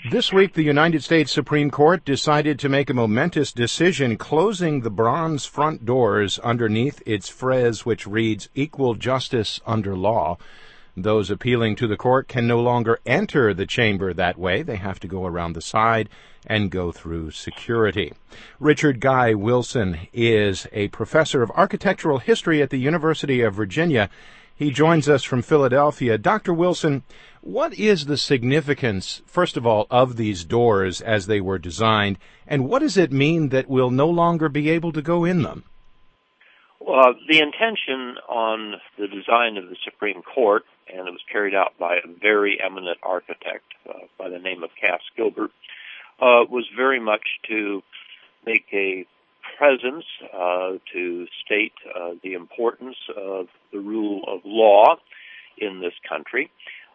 This week, the United States Supreme Court decided to make a momentous decision closing the bronze front doors underneath its frieze, which reads, "Equal Justice Under Law." Those appealing to the court can no longer enter the chamber that way. They have to go around the side and go through security. Richard Guy Wilson is a professor of architectural history at the University of Virginia. He joins us from Philadelphia. Dr. Wilson, what is the significance, first of all, of these doors as they were designed, and what does it mean that we'll no longer be able to go in them? Well, the intention on the design of the Supreme Court, and it was carried out by a very eminent architect by the name of Cass Gilbert, was very much to make a presence, to state the importance of the rule of law in this country.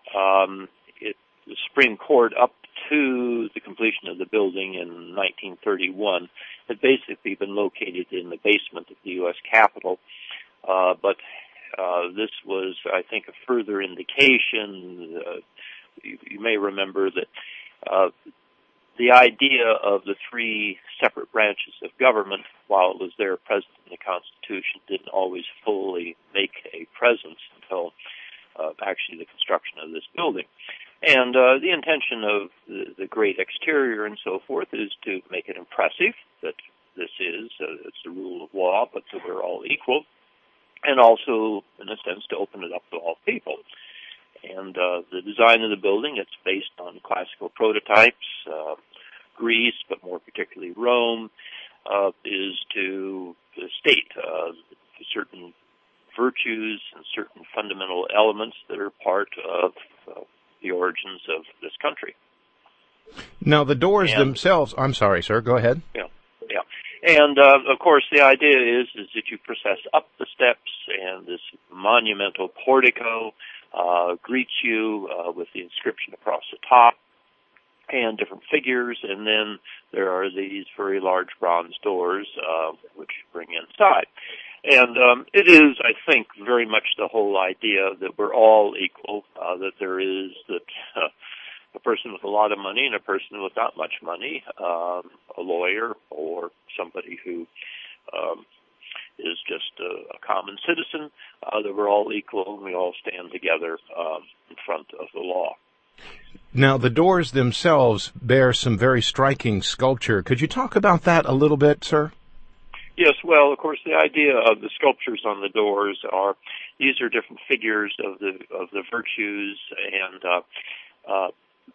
The Supreme Court, up to the completion of the building in 1931, had basically been located in the basement of the U.S. Capitol. But this was, I think, a further indication. You may remember that the idea of the three separate branches of government, while it was there present in the Constitution, didn't always fully make a presence until actually the construction of this building. And the intention of the great exterior and so forth is to make it impressive that this is, it's the rule of law, but that we're all equal, and also, in a sense, to open it up to all people. And the design of the building, it's based on classical prototypes. Greece, but more particularly Rome, is to state certain virtues and certain fundamental elements that are part of the origins of this country. Now, the doors themselves, I'm sorry, sir, go ahead. Yeah. And, of course, the idea is that you process up the steps, and this monumental portico greets you with the inscription across the top and different figures, and then there are these very large bronze doors which bring inside. And it is, I think, very much the whole idea that we're all equal, that there is a person with a lot of money and a person with not much money, a lawyer or somebody who is just a common citizen, that we're all equal and we all stand together in front of the law. Now, the doors themselves bear some very striking sculpture. Could you talk about that a little bit, sir? Yes, well, of course, the idea of the sculptures on the doors are, these are different figures of the virtues, and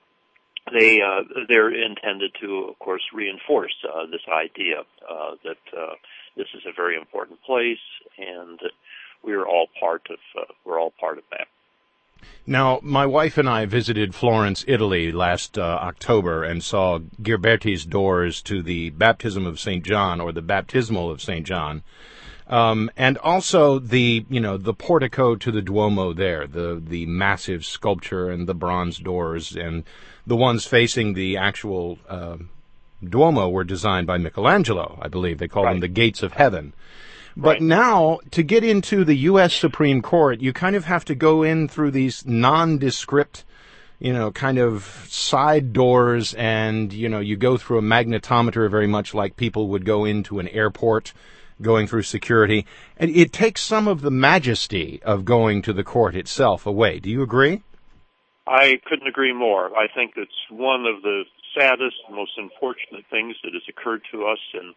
they're intended to, of course, reinforce this idea that this is a very important place, and that we're all part of that. Now, my wife and I visited Florence, Italy last October and saw Ghiberti's doors to the Baptism of St. John, or the Baptismal of St. John, and also the portico to the Duomo there, the massive sculpture and the bronze doors, and the ones facing the actual Duomo were designed by Michelangelo, I believe. They call them the Gates of Heaven. But now, to get into the U.S. Supreme Court, you kind of have to go in through these nondescript, kind of side doors, and, you go through a magnetometer very much like people would go into an airport going through security. And it takes some of the majesty of going to the court itself away. Do you agree? I couldn't agree more. I think it's one of the saddest, most unfortunate things that has occurred to us, and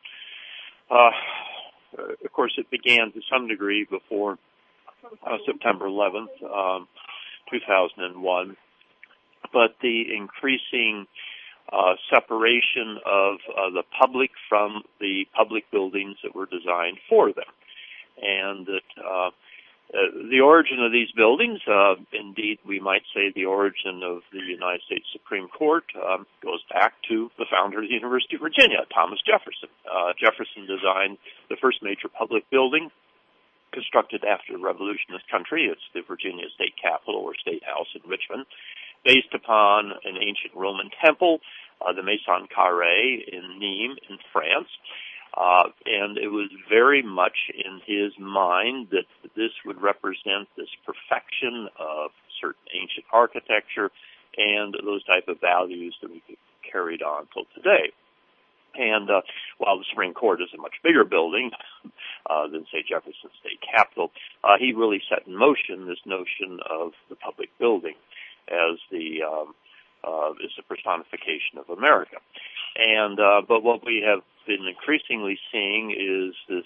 of course, it began to some degree before September 11th, 2001. But the increasing separation of the public from the public buildings that were designed for them. And that the origin of these buildings, indeed, we might say the origin of the United States Supreme Court, goes back to the founder of the University of Virginia, Thomas Jefferson. Jefferson designed the first major public building constructed after the Revolution in this country. It's the Virginia State Capitol, or State House in Richmond, based upon an ancient Roman temple, the Maison Carrée in Nîmes in France. And it was very much in his mind that this would represent this perfection of certain ancient architecture and those type of values that we could carried on till today. And while the Supreme Court is a much bigger building than, say, Jefferson State Capitol, he really set in motion this notion of the public building as the personification of America. And but what we have been increasingly seeing is this,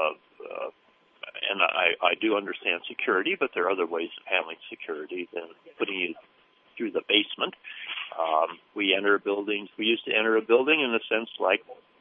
and I do understand security, but there are other ways of handling security than putting you through the basement. We enter buildings. We used to enter a building in a sense like,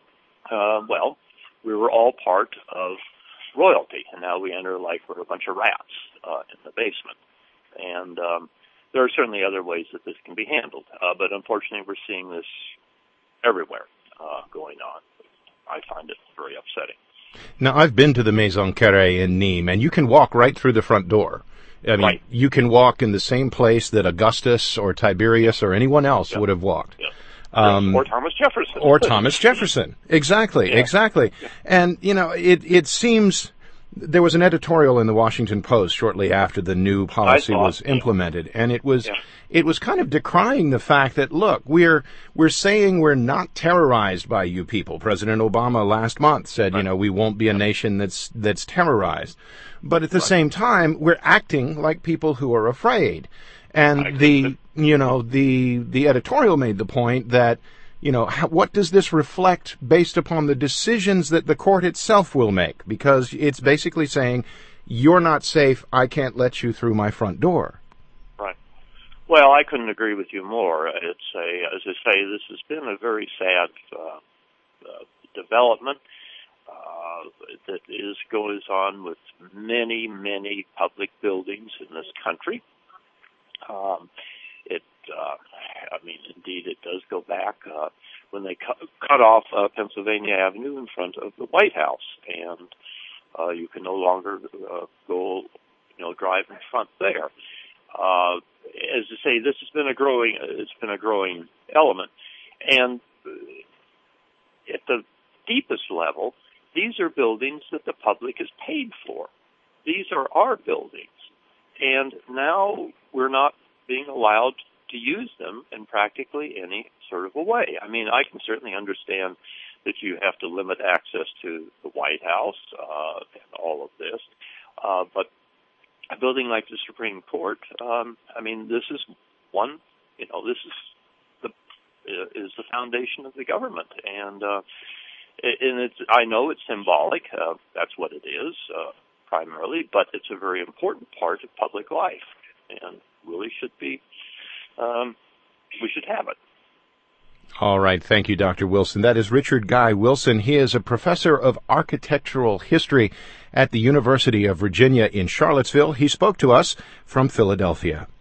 we were all part of royalty, and now we enter like we're a bunch of rats in the basement. And there are certainly other ways that this can be handled, but unfortunately, we're seeing this everywhere going on. I find it very upsetting. Now, I've been to the Maison Carré in Nîmes, and you can walk right through the front door. I mean, right. You can walk in the same place that Augustus or Tiberius or anyone else would have walked. Yeah. Or Thomas Jefferson. Or Thomas Jefferson. Exactly, exactly. Yeah. And, it seems there was an editorial in the Washington Post shortly after the new policy was implemented, and it was kind of decrying the fact that, look, we're saying we're not terrorized by you people. President Obama last month said, we won't be a nation that's terrorized. But at the same time, we're acting like people who are afraid. And the editorial made the point that, what does this reflect based upon the decisions that the court itself will make? Because it's basically saying, you're not safe, I can't let you through my front door. Right. Well, I couldn't agree with you more. As I say, this has been a very sad development that goes on with many, many public buildings in this country. Indeed, it does go back when they cut off Pennsylvania Avenue in front of the White House, and you can no longer go, drive in front there. As I say, this has been a growing element, and at the deepest level, these are buildings that the public has paid for. These are our buildings, and now we're not being allowed to use them in practically any sort of a way. I mean, I can certainly understand that you have to limit access to the White House and all of this, but a building like the Supreme Court, this is one. This is the foundation of the government, and it's. I know it's symbolic. That's what it is primarily, but it's a very important part of public life, and really should be. We should have it. All right. Thank you, Dr. Wilson. That is Richard Guy Wilson. He is a professor of architectural history at the University of Virginia in Charlottesville. He spoke to us from Philadelphia.